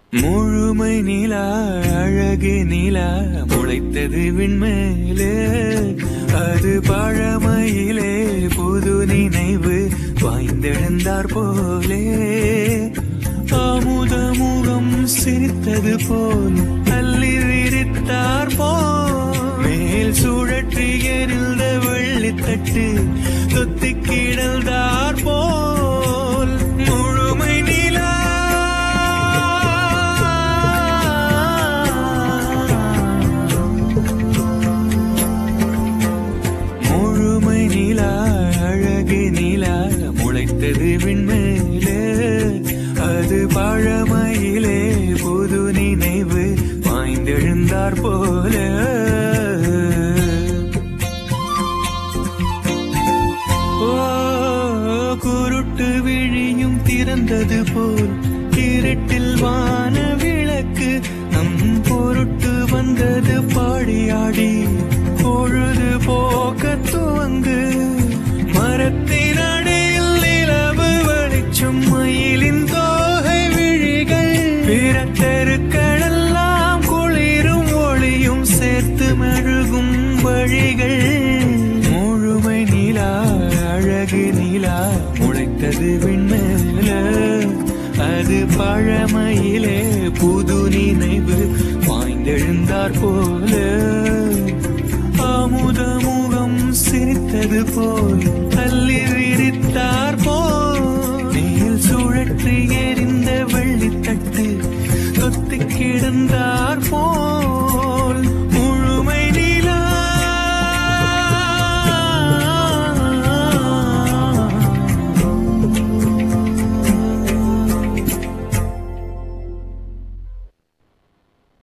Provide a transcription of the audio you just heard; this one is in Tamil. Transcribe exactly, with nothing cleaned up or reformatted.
முழுமை நிலா அழகு நிலா முளைத்தது விண்மேலே, அது பழமையிலே புது நினைவு வாய்ந்தெழுந்தார் போலே. அமுத முகம் சிரித்தது போல் அள்ளி விரித்தார் போல், மேல் சுழற்றி எரிந்த வெள்ளித்தட்டு தொத்தி கிடந்தார் போல். முழுமை நிலா முழுமை நிலா அழகு நிலா முளைத்தது விண்மேலே, அது பழமையிலே புது நினைவு வாய்ந்தெழுந்தார் போல. குருட்டு விழியும் திறந்தது போல் இருட்டில் வான விளக்கு நம் பொருட்டு வந்தது பாடியாடி பொழுது போக்க துவங்கு. மரத்தின் அடியில் நிலவு வெளிச்சம் மயிலின் தோகை விழிகள், பிறத்தெருக்களெல்லாம் குளிரும் ஒளியும் சேர்த்து மெழுகும் வழிகள். முழுமை நிலா அழகு நிலா முளைத்தது விண்மேல, அது பழமையிலே புது நினைவு வாய்ந்தெழுந்தார் போல. அமுத முகம் சிரித்தது போல்